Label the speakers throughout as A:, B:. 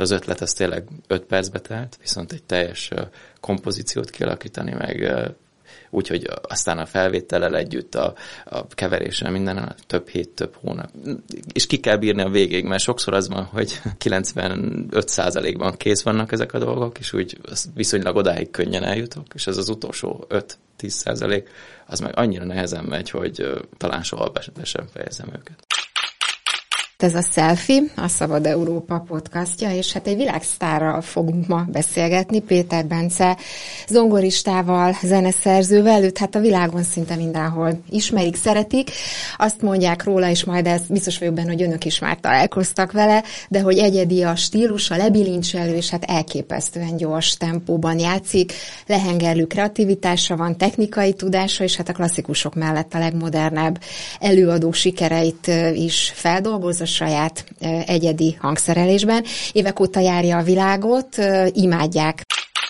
A: Az ötlet az tényleg 5 percbe telt, viszont egy teljes kompozíciót kialakítani, meg úgyhogy aztán a felvétellel együtt, a keveréssel, minden több hét, több hónap. És ki kell bírni a végig, mert sokszor az van, hogy 95%-ban kész vannak ezek a dolgok, és úgy viszonylag odáig könnyen eljutok, és ez az utolsó 5-10%, az meg annyira nehezen megy, hogy talán soha be sem fejezem őket.
B: Ez a Selfie, a Szabad Európa podcastja, és hát egy világsztárral fogunk ma beszélgetni, Péter Bence zongoristával, zeneszerzővel, őt hát a világon szinte mindenhol ismerik, szeretik. Azt mondják róla, és majd ezt biztos vagyok benne, hogy önök is már találkoztak vele, de hogy egyedi a stílusa, lebilincselő, és hát elképesztően gyors tempóban játszik, lehengerlő kreativitása van, technikai tudása, és hát a klasszikusok mellett a legmodernebb előadó sikereit is feldolgozza saját egyedi hangszerelésben. Évek óta járja a világot, imádják.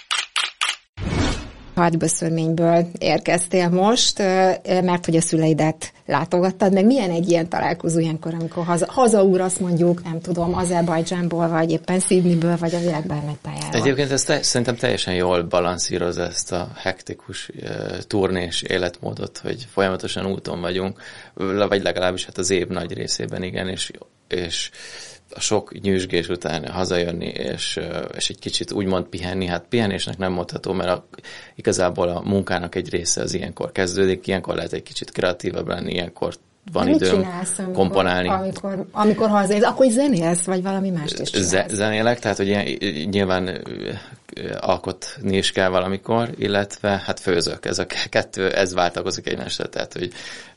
B: Hadböszörményből érkeztél most, mert hogy a szüleidet látogattad, meg milyen egy ilyen találkozó ilyenkor, amikor hazaugrasz mondjuk, nem tudom, Azerbajdzsánból, vagy éppen Sydneyből, vagy a világ bármely tájáról.
A: Egyébként ez szerintem teljesen jól balanszíroz ezt a hektikus turnés életmódot, hogy folyamatosan úton vagyunk, vagy legalábbis hát az év nagy részében igen, és a sok nyüzsgés után hazajönni, és egy kicsit úgymond pihenni, hát pihenésnek nem mondható, mert igazából a munkának egy része az ilyenkor kezdődik, ilyenkor lehet egy kicsit kreatívabb lenni, ilyenkor van időm komponálni.
B: Amikor hazaérsz, akkor zenélsz, vagy valami mást is csinálsz?
A: Zenélek, tehát hogy nyilván alkotni is kell valamikor, illetve hát főzök. Ez a kettő, ez váltakozik egymásra, tehát hogy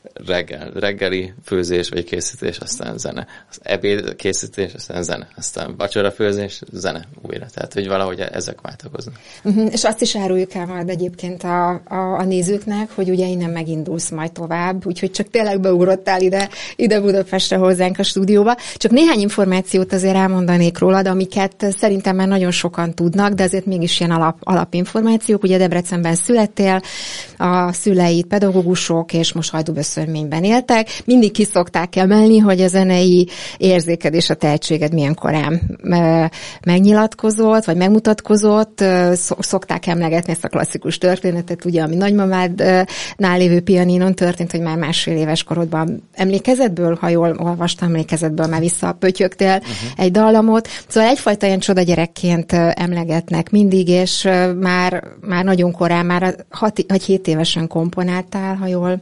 A: reggeli főzés vagy készítés, aztán zene. Az ebéd készítés, aztán zene. Aztán vacsora főzés, zene újra. Tehát, hogy valahogy ezek váltakoznak.
B: És azt is áruljuk el majd egyébként a nézőknek, hogy ugye innen megindulsz majd tovább, úgyhogy csak tényleg beugrottál ide Budapestre hozzánk a stúdióba. Csak néhány információt azért elmondanék rólad, amiket szerintem már nagyon sokan tudnak, de azért mégis ilyen alapinformációk. Ugye Debrecenben születtél, a szüleid pedagógusok, és most Hajdúböszörményben éltek. Mindig ki szokták emelni, hogy a zenei érzéked és a tehetséged milyen korán megnyilatkozott, vagy megmutatkozott. Szokták emlegetni ezt a klasszikus történetet, ugye, ami nagymamádnál lévő pianinon történt, hogy már 1,5 éves korodban emlékezetből, ha jól olvastam, emlékezetből már visszapötyögtél egy dallamot. Szóval egyfajta ilyen csodagyerekként emlegetnek mindig, és már nagyon korán, már 7 évesen komponáltál, ha jól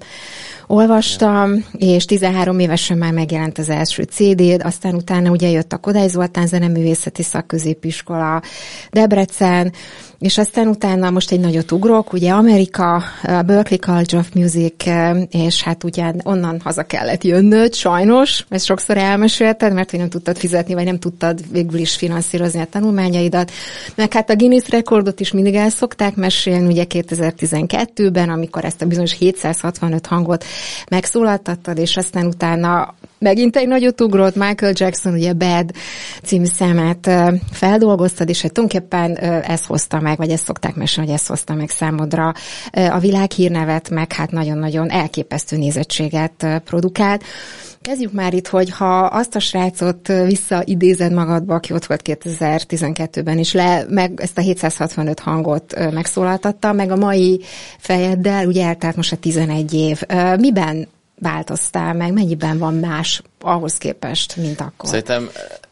B: olvastam, és 13 évesen már megjelent az első CD-d, aztán utána ugye jött a Kodály Zoltán Zeneművészeti Szakközépiskola, Debrecen, és aztán utána most egy nagyot ugrok, ugye Amerika, Berklee College of Music, és hát ugye onnan haza kellett jönnöd, sajnos, ezt sokszor elmesélted, mert hogy nem tudtad fizetni, vagy nem tudtad végül is finanszírozni a tanulmányaidat. Meg hát a Guinness rekordot is mindig el szokták mesélni, ugye 2012-ben, amikor ezt a bizonyos 765 hangot megszólaltattad, és aztán utána megint egy nagyot ugrott, Michael Jackson, ugye Bad című számát feldolgoztad, és hát tulajdonképpen ez hozta meg, vagy ezt szokták mesélni, hogy ez hozta meg számodra a világhírnevet, meg hát nagyon-nagyon elképesztő nézettséget produkált. Kezdjük már itt, hogy ha azt a srácot visszaidézed magadba, aki ott volt 2012-ben is, meg ezt a 765 hangot megszólaltatta, meg a mai fejeddel, ugye eltelt most a 11 év. Miben változtál meg? Mennyiben van más ahhoz képest, mint akkor?
A: Szerintem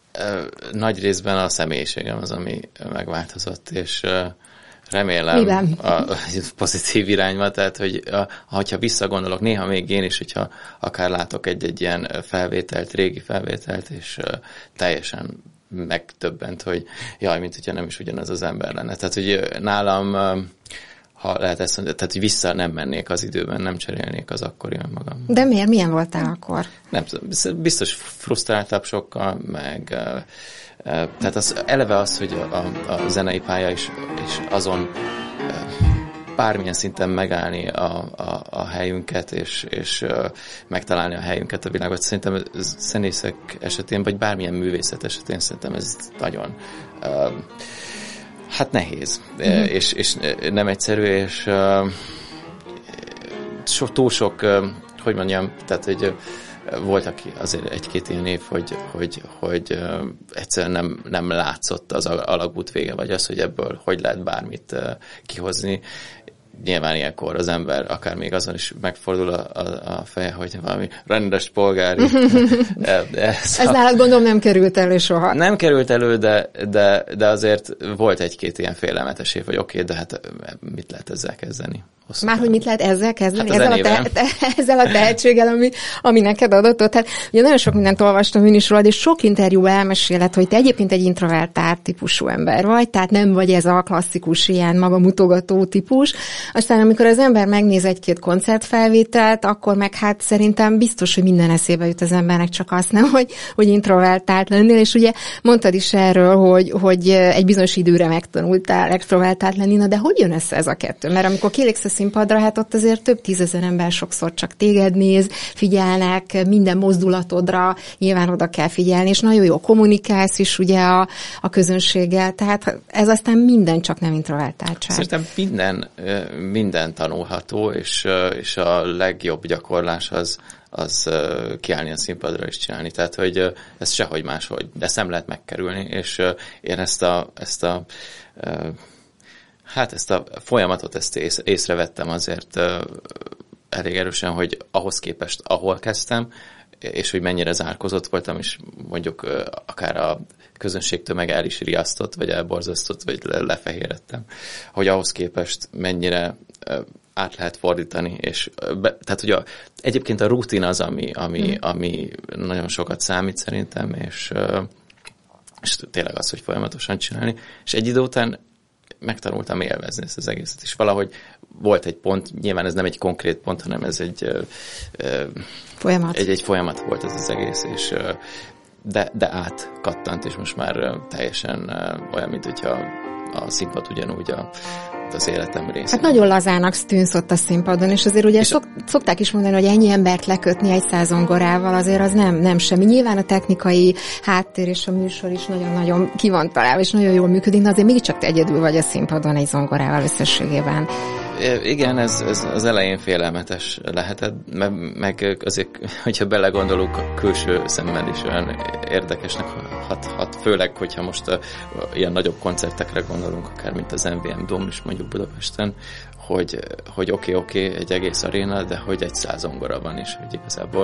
A: nagy részben a személyiségem az, ami megváltozott, és remélem a pozitív irányba, tehát, hogy ha visszagondolok, néha még én is, hogyha akár látok egy ilyen felvételt, régi felvételt, és teljesen megdöbbent, hogy jaj, mint hogyha nem is ugyanaz az ember lenne. Tehát, hogy nálam, ha lehet ezt mondani, tehát, hogy vissza nem mennék az időben, nem cserélnék az akkori önmagam.
B: De miért? Milyen voltál akkor?
A: Nem tudom, biztos frusztráltabb sokkal, meg tehát eleve az, hogy a zenei pálya is azon bármilyen szinten megállni a helyünket, és megtalálni a helyünket a világot. Szerintem zenészek esetén, vagy bármilyen művészet esetén szerintem ez nagyon nehéz, és nem egyszerű, és túl sok, hogy mondjam, tehát, hogy voltak azért egy-két ilyen év, hogy egyszerűen nem látszott az alagút vége, vagy az, hogy ebből hogy lehet bármit kihozni. Nyilván ilyenkor az ember akár még azon is megfordul a feje, hogy valami rendes polgári.
B: Ez nálad gondolom nem került elő soha.
A: Nem került elő, de azért volt egy-két ilyen félelmetes év, hogy oké, de hát mit lehet ezzel kezdeni?
B: Már hogy mit lehet ezzel kezdeni?
A: Hát
B: ezzel a tehetséggel, ami neked adott. Hát ugye nagyon sok mindent olvastam én is rólad, és sok interjú elmeséled, hogy te egyébként egy introvertált típusú ember vagy, tehát nem vagy ez a klasszikus ilyen magamutogató típus. Aztán amikor az ember megnéz egy-két koncertfelvételt, akkor meg hát szerintem biztos, hogy minden eszébe jut az embernek, csak azt nem, hogy introvertált lennél, és ugye mondtad is erről, hogy egy bizonyos időre megtanultál extrovertált lenni, na de hogy jön össze ez a kettő? Mert amikor kilépsz a színpadra, hát ott azért több tízezer ember sokszor csak téged néz, figyelnek minden mozdulatodra, nyilván oda kell figyelni, és nagyon jó kommunikálsz is ugye a közönséggel, tehát ez aztán minden, csak nem introvertáltság.
A: Szerintem minden tanulható, és a legjobb gyakorlás az kiállni a színpadra és csinálni. Tehát, hogy ez sehogy máshogy, de ezt nem lehet megkerülni, és én ezt a folyamatot észrevettem azért elég erősen, hogy ahhoz képest, ahol kezdtem, és hogy mennyire zárkozott voltam, és mondjuk akár a közönség tömeg el is riasztott, vagy elborzasztott, vagy lefehérettem, hogy ahhoz képest mennyire át lehet fordítani, és tehát ugye egyébként a rutin az, ami nagyon sokat számít szerintem, és tényleg az, hogy folyamatosan csinálni, és egy idő után megtanultam élvezni ezt az egészet, és valahogy volt egy pont, nyilván ez nem egy konkrét pont, hanem ez egy
B: folyamat.
A: Egy folyamat volt ez az egész, és de átkattant, és most már teljesen olyan, mint hogyha a színpad ugyanúgy az életem része.
B: Hát nagyon lazának tűnsz ott a színpadon, és azért ugye szokták is mondani, hogy ennyi embert lekötni egy százongorával, azért az nem semmi. Nyilván a technikai háttér és a műsor is nagyon-nagyon ki van találva, és nagyon jól működik, de azért mégiscsak te egyedül vagy a színpadon egy zongorával összességében.
A: Igen, ez az elején félelmetes lehetett, meg azért, hogyha belegondolunk, külső szemmel is olyan érdekesnek hat, főleg, hogyha most ilyen nagyobb koncertekre gondolunk, akár mint az MVM Dome is mondjuk Budapesten, hogy oké, egy egész aréna, de hogy egy 100 zongora van is, hogy igazából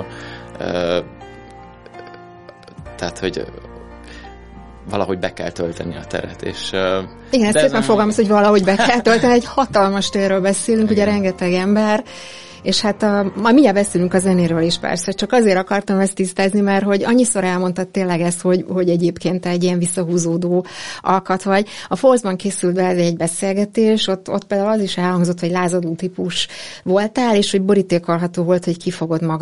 A: tehát, hogy valahogy be kell tölteni a teret, és...
B: Igen, ezt szépen fogalmaz, hogy valahogy be kell tölteni, egy hatalmas térről beszélünk, igen. Ugye rengeteg ember, és hát majd mindjárt beszélünk a zenéről is persze, csak azért akartam ezt tisztázni, mert hogy annyiszor elmondtad tényleg ezt, hogy egyébként egy ilyen visszahúzódó alkat vagy. A Force-ban készült be egy beszélgetés, ott például az is elhangzott, hogy lázadó típus voltál, és hogy borítékolható volt, hogy ki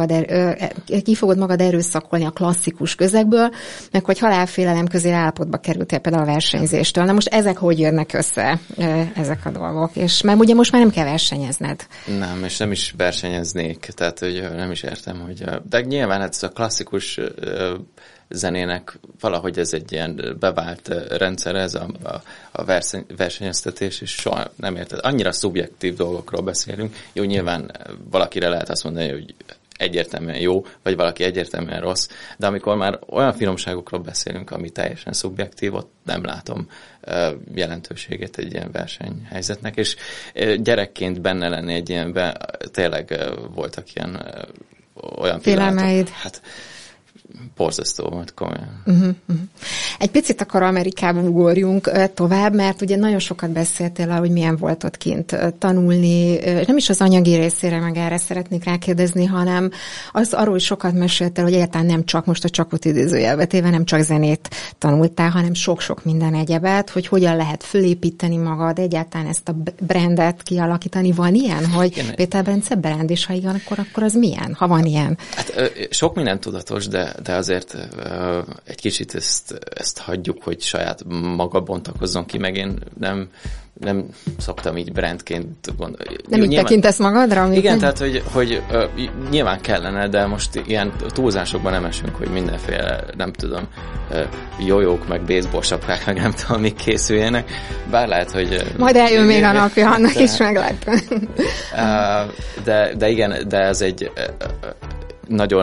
B: fogod magad erőszakolni a klasszikus közegből, meg hogy halálfélelem közé állapotba kerültél például a versenyzéstől. Na most ezek hogy jönnek össze, ezek a dolgok? És mert ugye most már nem kell versenyezned.
A: Nem, és nem is versenyeznék, tehát hogy nem is értem, hogy... De nyilván ez a klasszikus zenének valahogy ez egy ilyen bevált rendszer, ez a versenyeztetés, és soha nem érted. Annyira szubjektív dolgokról beszélünk. Jó, nyilván valakire lehet azt mondani, hogy egyértelműen jó, vagy valaki egyértelműen rossz, de amikor már olyan finomságokról beszélünk, ami teljesen szubjektív, ott nem látom jelentőségét egy ilyen versenyhelyzetnek, és gyerekként benne lenni egy ilyenben, tényleg voltak olyan
B: pillanatok.
A: Hát borzasztó volt komolyan.
B: Egy picit akkor Amerikába ugorjunk tovább, mert ugye nagyon sokat beszéltél, hogy milyen volt ott kint tanulni, nem is az anyagi részére, meg erre szeretnék rákérdezni, hanem arról is sokat meséltél, hogy egyáltalán nem csak, most a csakot idézőjelbe téve, nem csak zenét tanultál, hanem sok-sok minden egyebet, hogy hogyan lehet fölépíteni magad, egyáltalán ezt a brandet kialakítani. Van ilyen, hogy Péter Bence brand, és ha igen, akkor az milyen, ha van ilyen?
A: Hát sok minden tudatos, de azért egy kicsit ezt hagyjuk, hogy saját maga bontakozzon ki, meg én nem szoktam így brandként gondolni.
B: Nem így tekintesz magadra?
A: Igen, tehát, hogy nyilván kellene, de most ilyen túlzásokban nem esünk, hogy mindenféle, nem tudom, jójók, meg baseball sapkák, meg nem tudom, mik készüljenek. Bár lehet, hogy...
B: Majd eljön még a napja, annak is meglátom.
A: De igen, de ez egy nagyon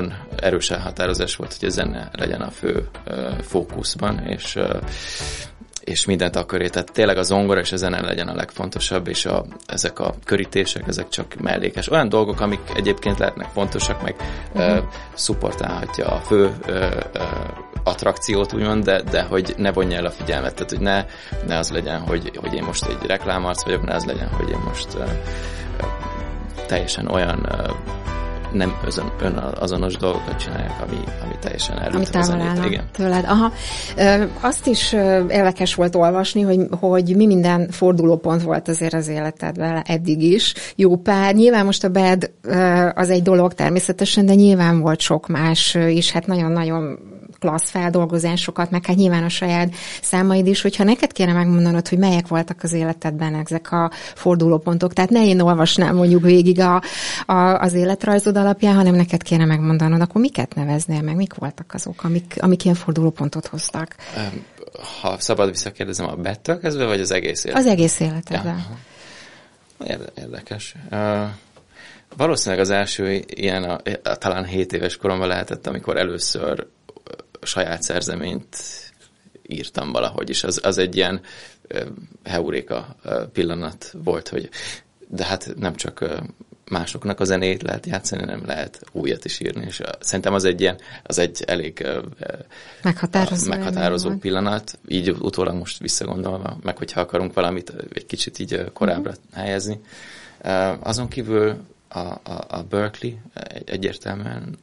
A: erős elhatározás volt, hogy a zene legyen a fő fókuszban, és mindent akarja. Tehát tényleg a zongora és a zene legyen a legfontosabb, és ezek a körítések, ezek csak mellékes. Olyan dolgok, amik egyébként lehetnek fontosak, meg szupportálhatja a fő attrakciót, úgymond, de hogy ne vonja el a figyelmet. Tehát, hogy ne az legyen, hogy én most egy reklámarc vagyok, ne az legyen, hogy én most teljesen olyan nem azonos dolgokat csinálják, ami teljesen elütve a zenét. Igen.
B: Tőled. Aha. Azt is érdekes volt olvasni, hogy mi minden fordulópont volt azért az életedben eddig is. Jó pár. Nyilván most a Bad az egy dolog természetesen, de nyilván volt sok más is. Hát nagyon-nagyon klassz feldolgozásokat, meg hát nyilván a saját számaid is, hogyha neked kéne megmondanod, hogy melyek voltak az életedben ezek a fordulópontok. Tehát ne én olvasnám mondjuk végig az életrajzod alapján, hanem neked kéne megmondanod, akkor miket neveznél meg, mik voltak azok, amik ilyen fordulópontot hoztak?
A: Ha szabad visszakérdezem, a Bad-től kezdve, vagy az egész életedben?
B: Az egész életedben.
A: Ja. Érdekes. Valószínűleg az első ilyen talán 7 éves koromban lehetett, amikor először saját szerzeményt írtam valahogy, és az egy ilyen heuréka pillanat volt, hogy de hát nem csak másoknak a zenét lehet játszani, nem lehet újat is írni, és szerintem az egy elég meghatározó pillanat, így utólag most visszagondolva, meg hogyha akarunk valamit egy kicsit így korábbra helyezni. Azon kívül a Berklee egyértelműen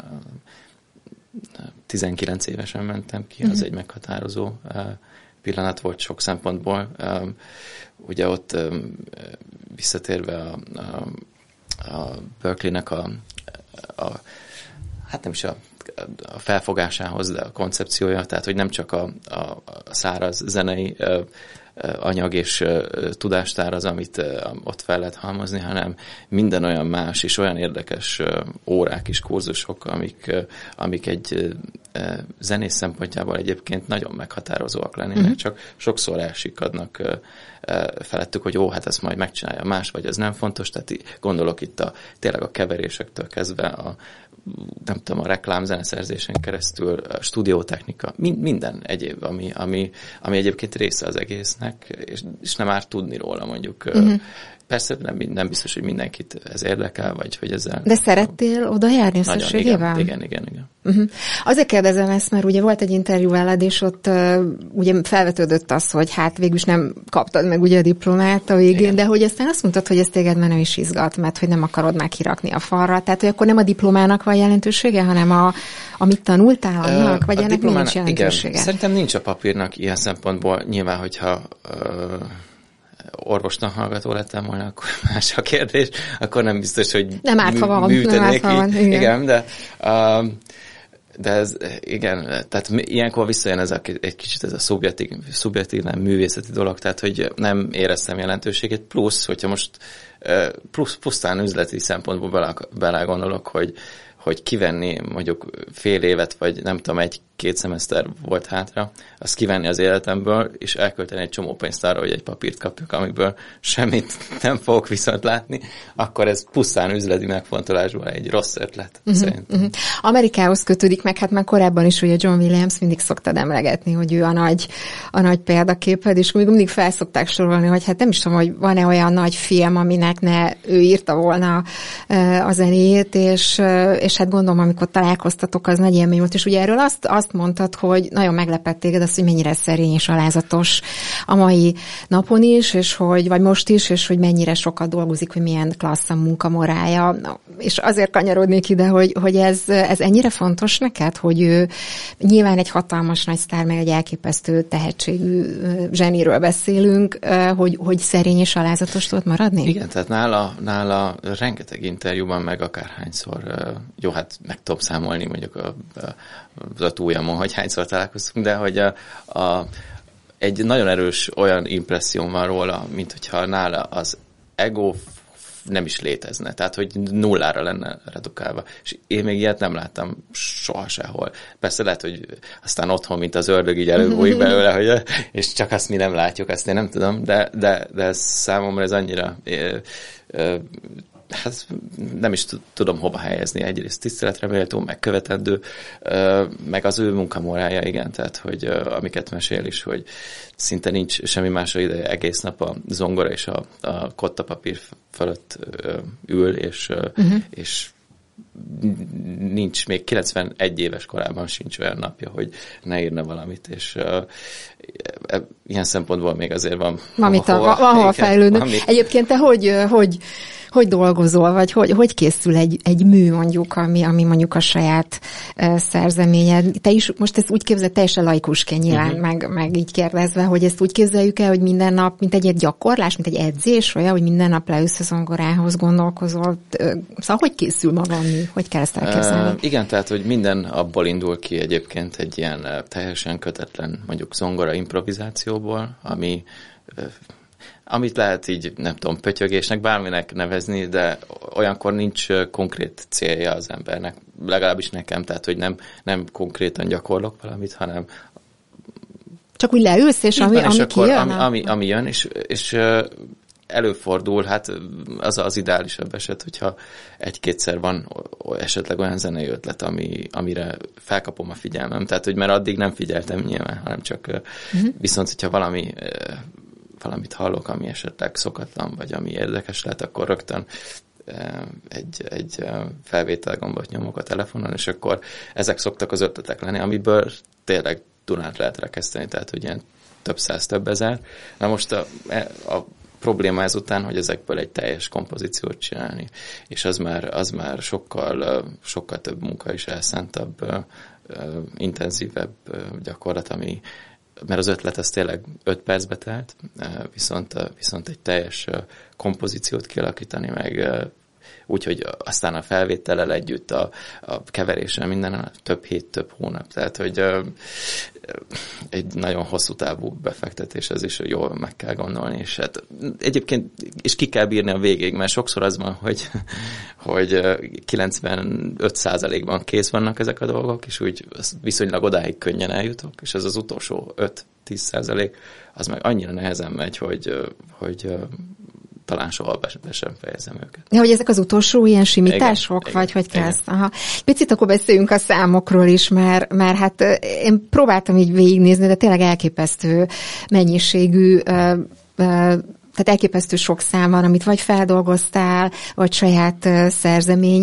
A: 19 évesen mentem ki, az egy meghatározó pillanat volt sok szempontból. Ugye ott visszatérve a Berklee-nek hát nem is a felfogásához, de a koncepciója, tehát hogy nem csak a száraz zenei anyag és tudástár az, amit ott fel lehet halmozni, hanem minden olyan más és olyan érdekes órák és kurzusok, amik egy zenész szempontjából egyébként nagyon meghatározóak lennének, csak sokszor elsikadnak felettük, hogy hát ezt majd megcsinálja más, vagy ez nem fontos, tehát gondolok itt tényleg a keverésektől kezdve nem tudom, a reklámzeneszerzésen keresztül, a stúdiótechnika, minden egyéb, ami egyébként része az egésznek, és nem árt tudni róla mondjuk. Persze nem biztos, hogy mindenkit ez érdekel, vagy hogy ezzel...
B: De szerettél oda járni összességében?
A: Igen.
B: Azért kérdezem ezt, mert ugye volt egy interjú veled, és ott ugye felvetődött az, hogy hát végülis nem kaptad meg ugye a diplomát a végén, igen. De hogy aztán azt mondtad, hogy ez téged menő is izgat, mert hogy nem akarod már kirakni a falra. Tehát, hogy akkor nem a diplomának van jelentősége, hanem amit tanultál annak, vagy ennek nincs jelentősége?
A: Igen. Szerintem nincs a papírnak ilyen szempontból. Nyilván, hogyha orvosnak hallgató lettem volna, akkor más a kérdés, akkor nem biztos, hogy
B: nem árt, ha van.
A: Igen, de ez, igen, tehát ilyenkor visszajön egy kicsit ez a szubjektív, nem művészeti dolog, tehát hogy nem éreztem jelentőségét, plusz, hogyha most pusztán üzleti szempontból belegondolok, hogy kivenni mondjuk fél évet, vagy nem tudom, 1-2 szemeszter volt hátra, azt kivenni az életemből, és elkölteni egy csomó pénzt arra, hogy egy papírt kapjuk, amiből semmit nem fogok viszont látni, akkor ez pusztán üzleti megfontolásból egy rossz ötlet, szerintem.
B: Amerikához kötődik meg, hát már korábban is ugye John Williams mindig szoktad emlegetni, hogy ő a nagy példaképed, és mindig felszokták sorolni, hogy hát nem is tudom, hogy van-e olyan nagy film, aminek ne ő írta volna a zenéjét, és hát gondolom, amikor találkoztatok, az nagy élmény volt, és ugye erről azt mondtad, hogy nagyon meglepett téged az, hogy mennyire szerény és alázatos a mai napon is, és vagy most is, és hogy mennyire sokat dolgozik, hogy milyen klassz a munkamorálja. És azért kanyarodnék ide, hogy ez ennyire fontos neked, hogy ő nyilván egy hatalmas nagy sztár, meg egy elképesztő tehetségű zseniről beszélünk, hogy szerény és alázatos tudod maradni?
A: Igen, tehát nála rengeteg interjúban, meg akárhányszor, jó, hát meg tudom számolni mondjuk a túljamon, hogy hányszor találkoztunk, de hogy egy nagyon erős olyan impresszióm van róla, mint hogyha nála az ego nem is létezne, tehát hogy nullára lenne redukálva. És én még ilyet nem láttam soha sehol. Persze lehet, hogy aztán otthon, mint az ördög, így előbújik belőle, és csak azt mi nem látjuk, azt én nem tudom, de számomra ez annyira hát nem is tudom hova helyezni. Egyrészt tiszteletre méltó, meg követendő, meg az ő munkamórája, igen, tehát, hogy amiket mesél is, hogy szinte nincs semmi másra ideje, egész nap a zongora és a kottapapír fölött ül, és nincs, még 91 éves korában sincs olyan napja, hogy ne írna valamit, és ilyen szempontból még azért van
B: hova fejlődni. Egyébként te hogy dolgozol, vagy hogy készül egy mű mondjuk, ami mondjuk a saját szerzeményed. Te is most ezt úgy képzel, teljesen laikusként nyilván, meg így kérdezve, hogy ezt úgy képzeljük el, hogy minden nap, mint egy gyakorlás, mint egy edzés, olyan, hogy minden nap leülsz a zongorához, gondolkozol. Szóval hogy készül maga a mű? Hogy kell ezt elképzelni?
A: Igen, tehát, hogy minden abból indul ki egyébként egy ilyen teljesen kötetlen, mondjuk zongora improvizációból, amit lehet így, nem tudom, pötyögésnek, bárminek nevezni, de olyankor nincs konkrét célja az embernek, legalábbis nekem, tehát, hogy nem konkrétan gyakorlok valamit, hanem
B: csak úgy leülsz, és ami kijön?
A: Ami jön, és előfordul, hát az ideálisabb eset, hogyha egy-kétszer van esetleg olyan zenei ötlet, amire felkapom a figyelmem, tehát, hogy mert addig nem figyeltem nyilván, hanem csak viszont, hogyha valamit hallok, ami esetleg szokatlan, vagy ami érdekes lehet, akkor rögtön egy felvételgombot nyomok a telefonon, és akkor ezek szoktak az ötletek lenni, amiből tényleg Dunát lehet rekeszteni, tehát hogy ilyen több száz, több ezer. Na most a probléma ezután, hogy ezekből egy teljes kompozíciót csinálni, és az már sokkal több munka is elszántabb, intenzívebb gyakorlat, mert az ötlet az tényleg 5 percbe telt, viszont egy teljes kompozíciót kialakítani, meg úgyhogy aztán a felvétellel együtt, a keveréssel minden több hét, több hónap. Tehát, hogy egy nagyon hosszú távú befektetés, ez is jól meg kell gondolni, és hát egyébként és ki kell bírni a végig, mert sokszor az van, hogy 95%-ban kész vannak ezek a dolgok, és úgy viszonylag odáig könnyen eljutok, és az utolsó 5-10% az meg annyira nehezen megy, hogy talán soha be sem fejezem őket.
B: Ja, hogy ezek az utolsó ilyen simítások, igen, vagy hogy kezd? Aha. Picit akkor beszéljünk a számokról is, mert hát én próbáltam így végignézni, de tényleg elképesztő mennyiségű tehát elképesztő sok szám van, amit vagy feldolgoztál, vagy saját szerzemény.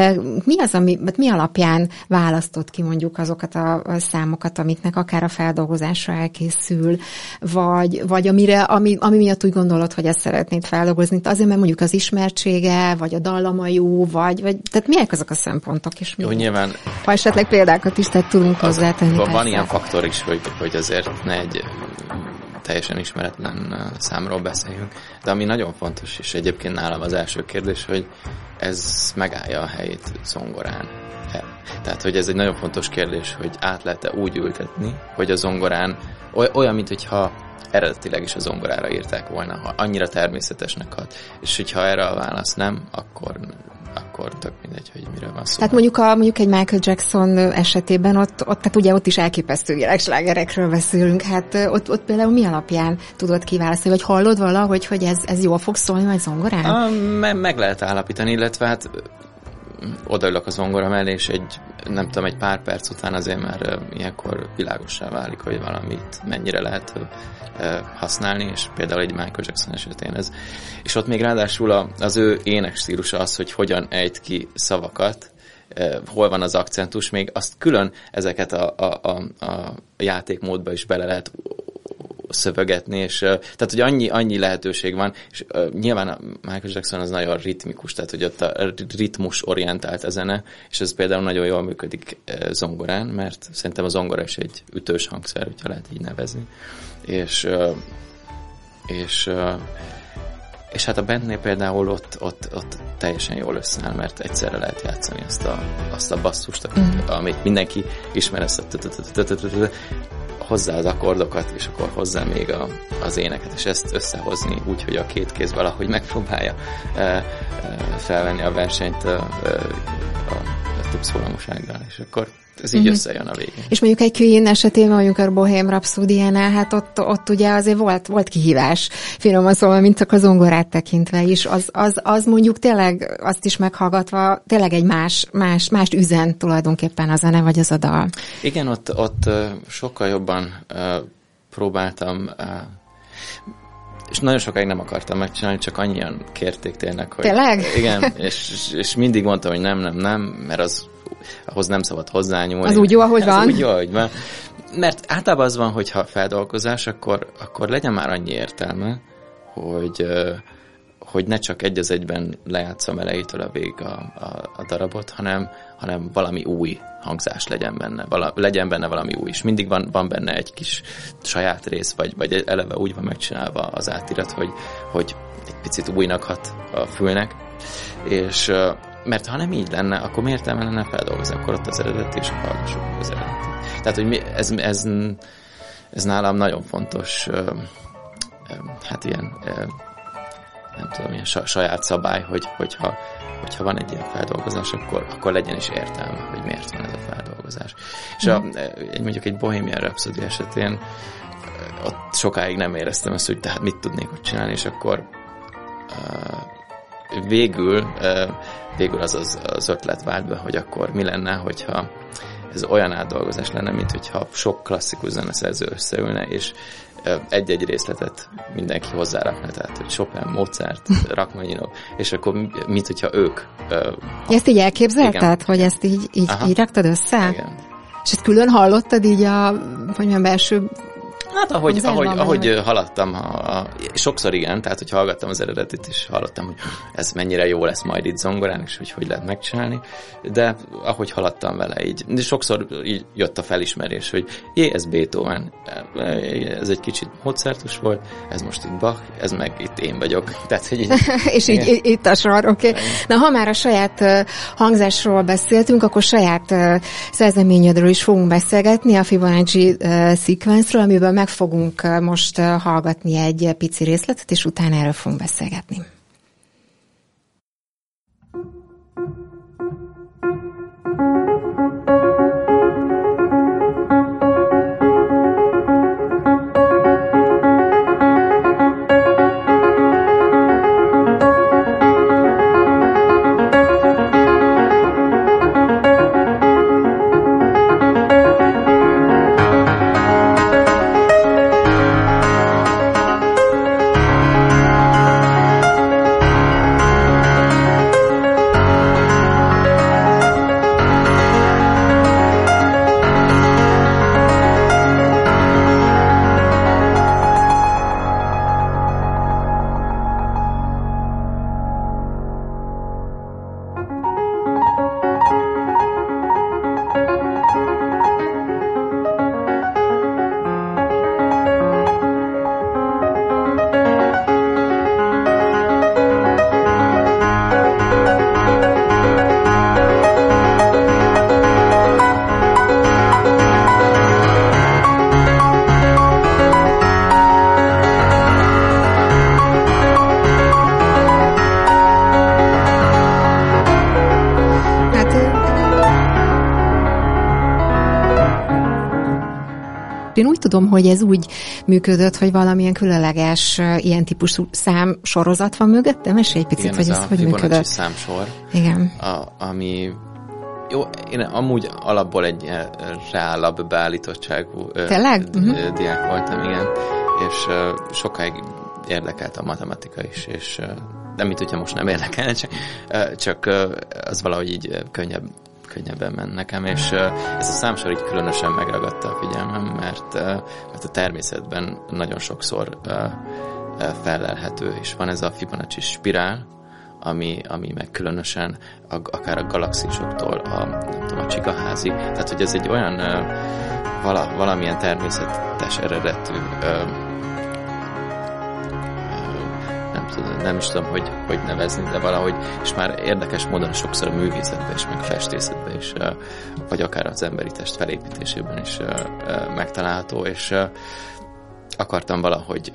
B: Mi alapján választott ki mondjuk azokat a számokat, amiknek akár a feldolgozásra elkészül, vagy ami miatt úgy gondolod, hogy ezt szeretnéd feldolgozni? Azért, mert mondjuk az ismertsége, vagy a dallama jó, vagy tehát milyenek azok a szempontok? És
A: jó, nyilván...
B: Ha esetleg példákat is tudunk hozzátenni.
A: Van ilyen faktor is, hogy azért ne egy teljesen ismeretlen számról beszéljünk. De ami nagyon fontos, és egyébként nálam az első kérdés, hogy ez megállja a helyét zongorán. Tehát, hogy ez egy nagyon fontos kérdés, hogy át lehet-e úgy ültetni, hogy a zongorán olyan, mintha eredetileg is a zongorára írták volna, ha annyira természetesnek hat. És hogyha erre a válasz nem, akkor tök mindegy, hogy miről van szó.
B: Tehát mondjuk egy Michael Jackson esetében tehát ugye ott is elképesztő világslágerekről beszélünk, hát ott például mi alapján tudod kiválasztani, vagy hallod valahogy, hogy ez jól fog szólni majd zongorán?
A: Meg lehet állapítani, illetve hát odaülök a zongora mellé, és egy pár perc után azért már ilyenkor világossá válik, hogy valamit mennyire lehet használni, és például egy Michael Jackson esetén ez. És ott még ráadásul az ő ének stílusa az, hogy hogyan ejt ki szavakat, hol van az akcentus, még azt külön ezeket a játékmódba is bele lehet szövegetni, és tehát, hogy annyi lehetőség van, és nyilván a Michael Jackson az nagyon ritmikus, tehát, hogy ott a ritmus orientált a zene, és ez például nagyon jól működik zongorán, mert szerintem a zongora is egy ütős hangszer, hogyha lehet így nevezni. És hát a bandnél például ott teljesen jól összeáll, mert egyszerre lehet játszani azt a basszust, amit mindenki ismer, ezt hozzá az akkordokat, és akkor hozzá még az éneket, és ezt összehozni úgy, hogy a két kéz valahogy megpróbálja felvenni a versenyt a több szólamúsággal, és akkor ez így összejön a végén.
B: És mondjuk egy Queen esetében, mondjuk a Bohém Rhapsody-nál, hát ott ugye azért volt kihívás, finoman szólva, mint csak a zongorát tekintve is. Az mondjuk tényleg azt is meghallgatva, tényleg egy más üzen tulajdonképpen a zene, vagy az a dal.
A: Igen, ott sokkal jobban próbáltam, és nagyon sokáig nem akartam megcsinálni, csak annyian kérték tényleg, hogy...
B: Tényleg?
A: Igen, és mindig mondtam, hogy nem, mert ahhoz nem szabad hozzányúlni.
B: Az úgy jó, ahogy van?
A: Az úgy jó, ahogy van. Mert általában az van, hogyha feldolgozás, akkor legyen már annyi értelme, hogy ne csak egy az egyben lejátszom elejétől a végig a darabot, hanem valami új hangzás legyen benne valami új, és mindig van benne egy kis saját rész, vagy eleve úgy van megcsinálva az átirat, hogy egy picit újnak hat a fülnek, és mert ha nem így lenne, akkor mi értelme lenne feldolgozni, akkor ott az eredeti, és hallgassuk az eredeti. Tehát, hogy ez nálam nagyon fontos, hát ilyen nem tudom, ilyen saját szabály, hogyha van egy ilyen feldolgozás, akkor legyen is értelme, hogy miért van ez a feldolgozás. És mondjuk egy Bohemian Rhapsody esetén ott sokáig nem éreztem azt, hogy tehát mit tudnék ott csinálni, és akkor végül az ötlet vált be, hogy akkor mi lenne, hogyha ez olyan átdolgozás lenne, mint hogyha sok klasszikus zeneszerző összeülne, és egy-egy részletet mindenki hozzárakna, tehát hogy Chopin, Mozart, Rachmaninov, és akkor mint hogyha ők...
B: Ezt így elképzelted, hogy ezt így raktad össze?
A: Igen.
B: És ezt külön hallottad így hogy milyen belső...
A: Hát ahogy haladtam, sokszor igen, tehát hogy hallgattam az eredetit, és hallottam, hogy ez mennyire jó lesz majd itt zongorán, és hogy lehet megcsinálni, de ahogy haladtam vele így, de sokszor így jött a felismerés, hogy ez Beethoven, ez egy kicsit Mozartos volt, ez most itt Bach, ez meg itt én vagyok. Tehát, hogy
B: és így itt a sor, oké. Okay. Na, ha már a saját hangzásról beszéltünk, akkor saját szerzeményedről is fogunk beszélgetni, a Fibonacci Sequence-ről, amiből meg fogunk most hallgatni egy pici részletet, és utána erről fogunk beszélgetni. Én úgy tudom, hogy ez úgy működött, hogy valamilyen különleges ilyen típusú számsorozat van mögötte. Mesélj egy picit,
A: igen,
B: hogy ez hogy működött.
A: Igen, ez a Fibonacci számsor.
B: Igen.
A: Ami jó, én amúgy alapból egy reálabb beállítottságú diák voltam, igen, és sokáig érdekelt a matematika is, és nem mint hogyha most nem érdekelne, csak az valahogy így könnyebben ment nekem, és ez a számsor így különösen megragadta a figyelmem, mert a természetben nagyon sokszor fellelhető, és van ez a Fibonacci spirál, ami meg különösen akár a galaxisoktól a Csigaházig, tehát hogy ez egy olyan valamilyen természetes eredetű nem is tudom, hogy nevezni, de valahogy, és már érdekes módon sokszor a művészetben is, meg festészetben is, vagy akár az emberi test felépítésében is megtalálható, és akartam valahogy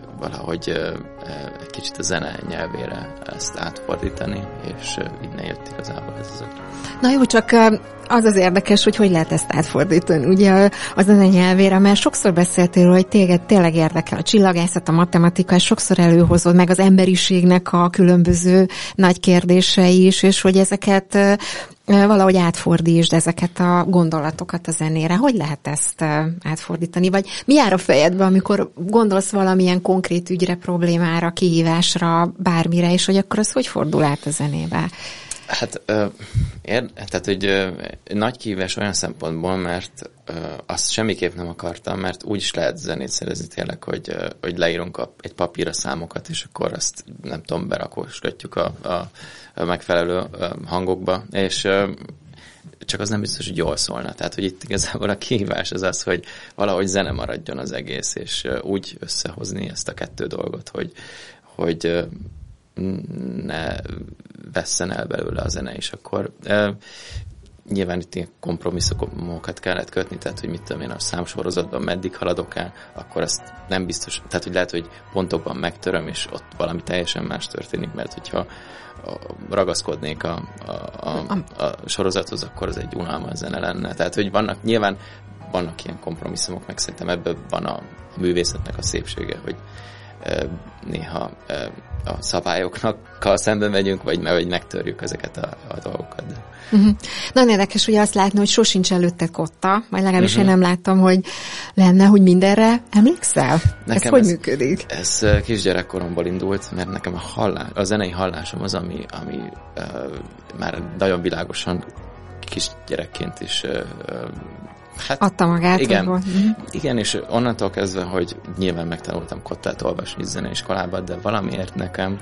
A: egy kicsit a zene nyelvére ezt átfordítani, és innen jött igazából ez az ötlet.
B: Na jó, csak az érdekes, hogy lehet ezt átfordítani, ugye a zene nyelvére, mert sokszor beszéltél, hogy téged tényleg érdekel a csillagászat, a matematika, és sokszor előhozod meg az emberiségnek a különböző nagy kérdései is, és hogy ezeket valahogy átfordítsd, ezeket a gondolatokat a zenére. Hogy lehet ezt átfordítani? Vagy mi jár a fejedbe, amikor gondolsz valamilyen konkrét ügyre, problémára, kihívásra, bármire, és hogy akkor az hogy fordul át a zenébe?
A: Hát, tehát, hogy nagy kihívás olyan szempontból, mert azt semmiképp nem akartam, mert úgy is lehet zenét szerezni tényleg, hogy leírunk egy papírra számokat, és akkor azt, nem tudom, berakosgatjuk a megfelelő hangokba, és csak az nem biztos, hogy jól szólna. Tehát, hogy itt igazából a kihívás az, hogy valahogy zene maradjon az egész, és úgy összehozni ezt a kettő dolgot, hogy ne vesszen el belőle a zene, és akkor nyilván itt kompromisszumokat kellett kötni, tehát hogy mit tudom én, a számsorozatban meddig haladok el, akkor azt nem biztos, tehát hogy lehet, hogy pontokban megtöröm, és ott valami teljesen más történik, mert hogyha ragaszkodnék a sorozathoz, akkor az egy unalmas zene lenne. Tehát, hogy nyilván vannak ilyen kompromisszumok, meg szerintem ebből van a művészetnek a szépsége, hogy néha a szabályokkal szemben megyünk, vagy megtörjük ezeket a dolgokat.
B: Uh-huh. Nagyon érdekes ugye azt látni, hogy sosincs előtted kotta, vagy legalábbis én nem láttam, hogy lenne, hogy mindenre emlékszel? Ez hogy működik?
A: Ez kisgyerekkoromból indult, mert nekem a zenei hallásom az, ami már nagyon világosan kisgyerekként is
B: adta magát.
A: Igen, igen, és onnantól kezdve, hogy nyilván megtanultam kottát olvasni zeneiskolában, de valamiért nekem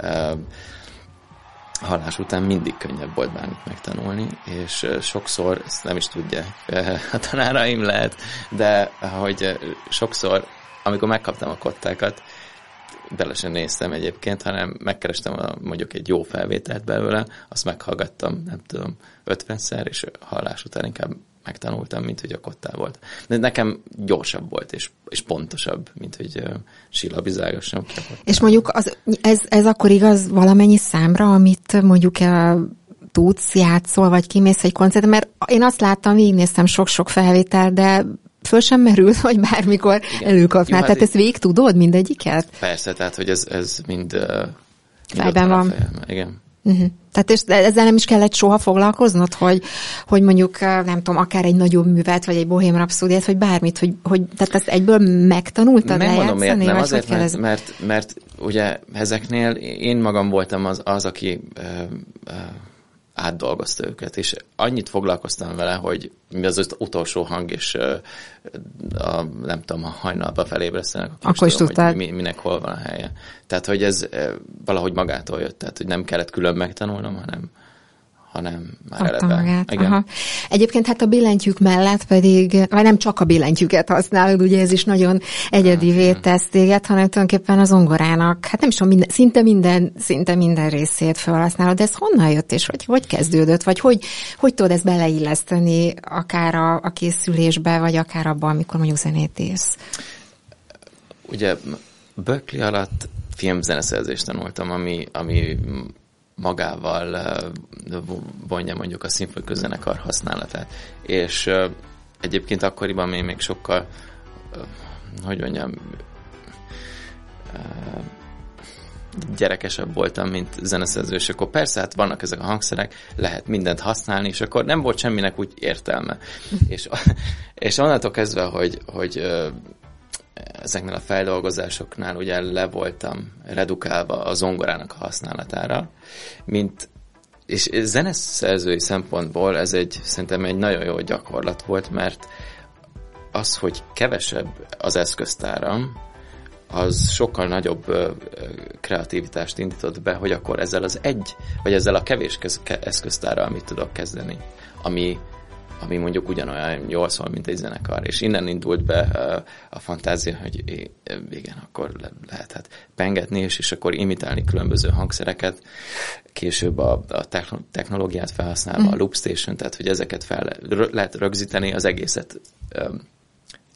A: hallás után mindig könnyebb volt bármit megtanulni, és sokszor, ezt nem is tudja a tanáraim lehet, de hogy sokszor, amikor megkaptam a kottákat, bele sem néztem egyébként, hanem megkerestem mondjuk egy jó felvételt belőle, azt meghallgattam, nem tudom, 50-szer, és hallás után inkább megtanultam, mint hogy a kottá volt. De nekem gyorsabb volt, és pontosabb, mint hogy sillabizágosan.
B: És mondjuk ez akkor igaz valamennyi számra, amit mondjuk tudsz, játszol, vagy kimész egy koncertre, mert én azt láttam, végignéztem sok-sok felvételt, de föl sem merül, hogy bármikor előkapnál. Tehát ezt végig tudod mindegyiket?
A: Persze, tehát hogy ez mind
B: fejben van.
A: Igen.
B: Uh-huh. Tehát és ezzel nem is kellett soha foglalkoznod, hogy mondjuk, nem tudom, akár egy nagyobb művet, vagy egy Bohém Rapszódiát, vagy bármit, hogy tehát ezt egyből megtanultad lejátszani?
A: Nem azért, mert ugye ezeknél én magam voltam az aki átdolgozta őket, és annyit foglalkoztam vele, hogy mi az utolsó hang, és nem tudom, ha hajnalba felébresztenek, akkor is tudom, hogy minek hol van a helye. Tehát, hogy ez valahogy magától jött, tehát, hogy nem kellett külön megtanulnom, hanem már eleve.
B: Aha. Egyébként hát a billentyűk mellett pedig, vagy nem csak a billentyűket használod, ugye ez is nagyon egyedivé tesz téged, hanem tulajdonképpen az zongorának, hát nem is tudom, szinte minden részét felhasználod, de ez honnan jött, és hogy kezdődött, vagy hogy tudod ezt beleilleszteni akár a készülésbe, vagy akár abban, amikor mondjuk zenét írsz?
A: Ugye Berklee alatt filmzeneszerzést tanultam, ami magával vonja mondjuk a szimfonikus zenekar használatát. És egyébként akkoriban még sokkal, hogy mondjam, gyerekesebb voltam, mint zeneszerző, és akkor persze, hát vannak ezek a hangszerek, lehet mindent használni, és akkor nem volt semminek úgy értelme. és onnantól kezdve, hogy ezeknél a feldolgozásoknál ugye le voltam redukálva a zongorának a használatára, és zeneszerzői szempontból ez szerintem egy nagyon jó gyakorlat volt, mert az, hogy kevesebb az eszköztáram, az sokkal nagyobb kreativitást indított be, hogy akkor ezzel ezzel a kevés eszköztárral mit tudok kezdeni, ami mondjuk ugyanolyan jól szól, mint egy zenekar. És innen indult be a fantázia, hogy igen, akkor lehet hát pengetni, és akkor imitálni különböző hangszereket, később a technológiát felhasználva, a loop station, tehát hogy ezeket lehet rögzíteni, az egészet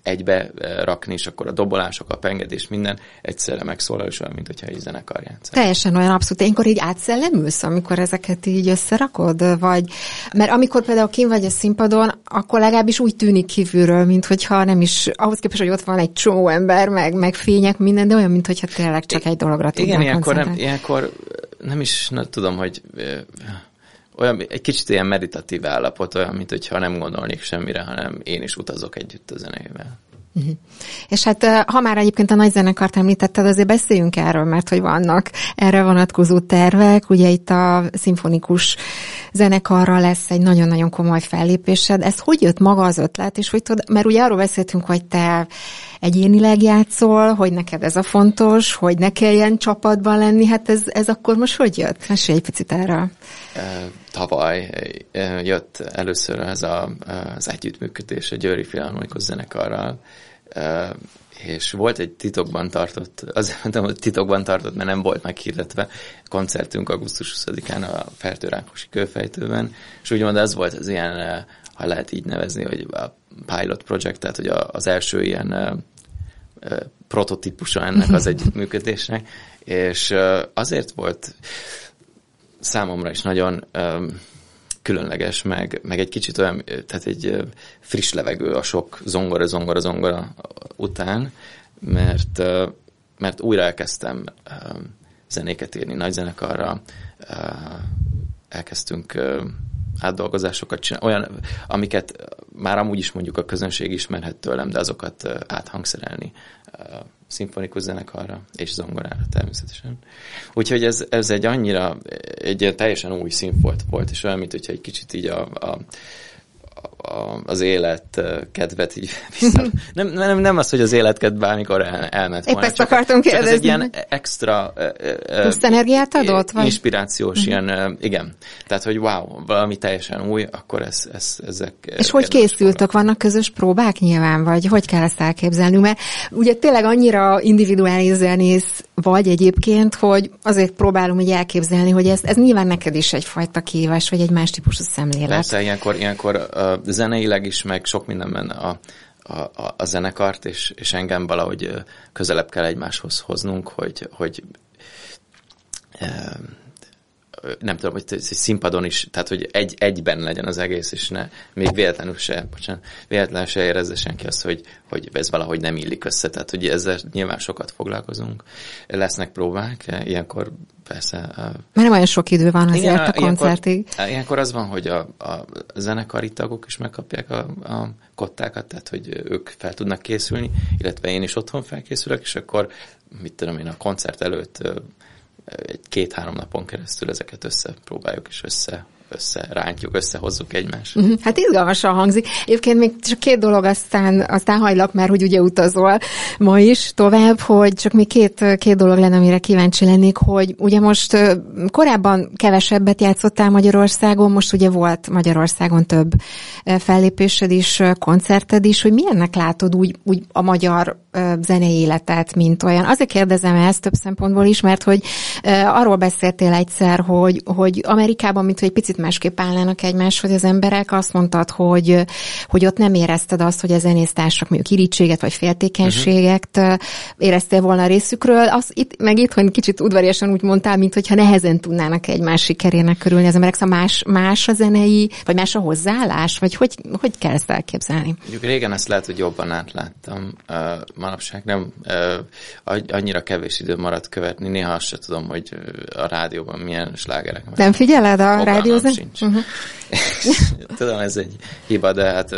A: egybe rakni, és akkor a dobolások, a pengedés, minden egyszerre megszólal, és olyan, mint hogyha egy zenekar játszani.
B: Teljesen olyan, abszolút. Ilyenkor így átszellemülsz, amikor ezeket így összerakod? Vagy, mert amikor például kint vagy a színpadon, akkor legalábbis úgy tűnik kívülről, mint hogyha nem is, ahhoz képest, hogy ott van egy csomó ember, meg fények, minden, de olyan, mint hogyha tényleg csak egy dologra tudnál koncentrálni.
A: Ilyenkor nem is tudom, hogy olyan, egy kicsit ilyen meditatív állapot, olyan, mint hogyha nem gondolnék semmire, hanem én is utazok együtt a zenével.
B: Uh-huh. És hát ha már egyébként a nagy zenekart említetted, azért beszéljünk erről, mert hogy vannak erre vonatkozó tervek. Ugye itt a szimfonikus zenekarral lesz egy nagyon-nagyon komoly fellépésed. Ez hogy jött maga az ötlet? És hogy tudod, mert ugye arról beszéltünk, hogy te egyénileg játszol, hogy neked ez a fontos, hogy ne kelljen csapatban lenni. Hát ez akkor most hogy jött? Mesélj egy picit erről.
A: Tavaly jött először az együttműködés a Győri Filharmonikus Zenekarral, és volt egy titokban tartott, azért mondtam, hogy titokban tartott, mert nem volt meghirdetve, koncertünk augusztus 20-án a Fertőrákosi Kőfejtőben, és úgymond ez volt az ilyen, ha lehet így nevezni, hogy a pilot project, tehát hogy az első ilyen prototípusa ennek az együttműködésnek, és azért volt számomra is nagyon különleges, meg egy kicsit olyan, tehát egy friss levegő a sok zongora után, mert újra elkezdtem zenéket írni nagy zenekarra, elkezdtünk átdolgozásokat csinálni, olyan, amiket már amúgy is mondjuk a közönség ismerhet tőlem, de azokat áthangszerelni szimfonikus zenekarra és zongorára természetesen. Úgyhogy ez egy annyira, egy teljesen új színfolt volt, és olyan, mint hogyha egy kicsit így az élet kedvet így vissza. Nem az, hogy az életkedv bármikor elment volna.
B: Épp ezt akartam kérdezni.
A: Ez egy ilyen extra
B: plusz energiát adott? Vagy?
A: Inspirációs ilyen, igen. Tehát, hogy wow, valami teljesen új, akkor ezek...
B: És hogy készültök? Vannak közös próbák nyilván, vagy hogy kell ezt elképzelni? Mert ugye tényleg annyira individuális zenész vagy egyébként, hogy azért próbálom így elképzelni, hogy ez nyilván neked is egyfajta kihívás, vagy egy más típusú szemlélet.
A: Persze, ilyenkor zeneileg is, meg sok mindenben a zenekart, és engem valahogy közelebb kell egymáshoz hoznunk, hogy nem tudom, hogy színpadon is, tehát hogy egyben legyen az egész, és ne, még véletlenül se érezze senki azt, hogy ez valahogy nem illik össze, tehát hogy ezzel nyilván sokat foglalkozunk. Lesznek próbák, ilyenkor persze...
B: Mert nem olyan sok idő van azért a koncertig.
A: Ilyenkor az van, hogy a zenekari tagok is megkapják a kottákat, tehát hogy ők fel tudnak készülni, illetve én is otthon felkészülök, és akkor, mit tudom én, a koncert előtt egy 2-3 napon keresztül ezeket összepróbáljuk, és összerántjuk, összehozzuk egymást.
B: Hát izgalmasan hangzik. Egyébként még csak 2 dolog, aztán hagylak, mert hogy ugye utazol ma is tovább, hogy csak még két dolog lenne, amire kíváncsi lennék, hogy ugye most korábban kevesebbet játszottál Magyarországon, most ugye volt Magyarországon több fellépésed is, koncerted is, hogy milyennek látod úgy a magyar zenei életet, mint olyan. Azért kérdezem ezt több szempontból is, mert hogy arról beszéltél egyszer, hogy Amerikában, mint hogy egy picit másképp állnának egymáshoz az emberek, azt mondtad, hogy ott nem érezted azt, hogy a zenésztársak mondjuk irítséget vagy féltékenységet éreztél volna a részükről. Meg itthon kicsit udvariasan úgy mondtál, mint hogyha nehezen tudnának egymás sikerének körülni az emberek. Szóval más a zenei, vagy más a hozzáállás, vagy hogy kell ezt elképzelni?
A: Mondjuk régen ezt lehet, hogy jobban átláttam. Manapság nem annyira kevés idő maradt követni, néha azt se tudom, hogy a rádióban milyen slágerek.
B: Nem figyeled a rádiózni?
A: Tudom, ez egy hiba, de hát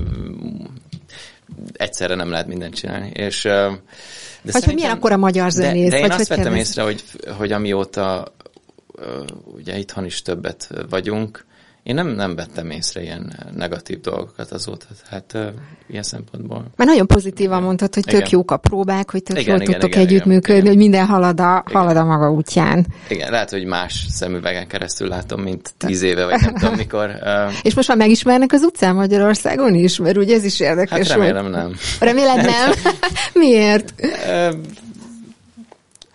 A: egyszerre nem lehet mindent csinálni. És,
B: vagy hogy milyen akkor a magyar zenész?
A: De én azt vettem észre, hogy amióta ugye itthon is többet vagyunk, én nem vettem észre ilyen negatív dolgokat azóta, hát ilyen szempontból.
B: Mert nagyon pozitívan mondtad, hogy tök jók a próbák, hogy tök jól tudtok együttműködni, hogy minden halad a maga útján.
A: Igen, lehet, hogy más szemüvegen keresztül látom, mint 10 éve, vagy nem tudom mikor.
B: És most már megismernek az utcán Magyarországon is? Mert ugye ez is érdekes.
A: Hát remélem nem.
B: Reméled nem? Miért?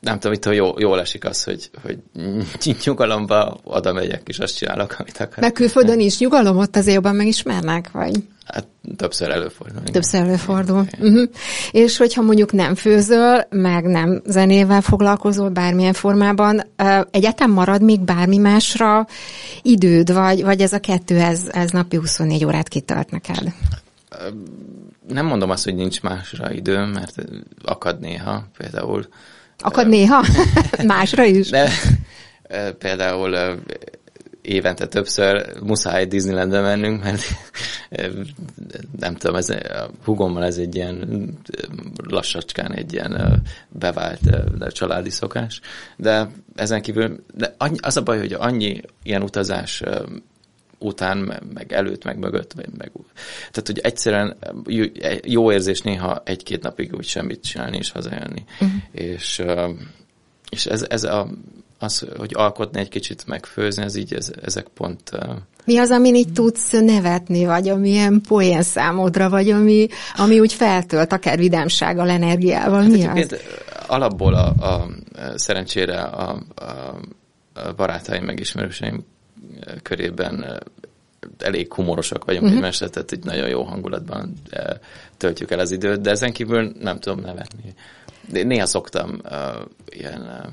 A: nem tudom, itt jól esik az, hogy nyugalomba oda megyek, és azt csinálok, amit akarok.
B: Meg külföldön is nyugalom, ott azért jobban megismernek, vagy?
A: Hát többször előfordul.
B: Többször előfordul. Uh-huh. És hogyha mondjuk nem főzöl, meg nem zenével foglalkozol bármilyen formában, egyáltalán marad még bármi másra időd, vagy ez a kettő, ez napi 24 órát kitart neked?
A: Nem mondom azt, hogy nincs másra időm, mert akad néha például.
B: Akad néha? Másra is?
A: De például évente többször muszáj Disneylandbe mennünk, mert nem tudom, a hugommal ez egy ilyen lassacskán egy ilyen bevált családi szokás, de ezen kívül az a baj, hogy annyi ilyen utazás után, meg előtt, meg mögött, tehát, hogy egyszerűen jó érzés néha 1-2 napig úgy semmit csinálni és hazajönni. Uh-huh. És ez az, hogy alkotni egy kicsit, megfőzni, ezek pont...
B: Mi az, amin így tudsz nevetni, vagy ami ilyen poén számodra, vagy ami úgy feltölt, akár vidámsággal, energiával? Hát mi az?
A: Alapból szerencsére a barátaim, meg ismerőseim körében elég humorosak vagyunk egymásra, tehát egy nagyon jó hangulatban töltjük el az időt, de ezen kívül nem tudom nevetni. De néha szoktam ilyen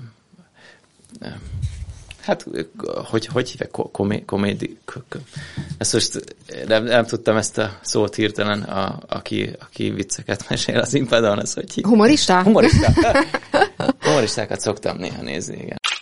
A: hát, hogy hívják? Komédi? Ezt most nem tudtam ezt a szót hirtelen, aki vicceket mesél az színpadon, az hogy hívják?
B: Humorista?
A: Humorista. Humoristákat szoktam néha nézni, igen.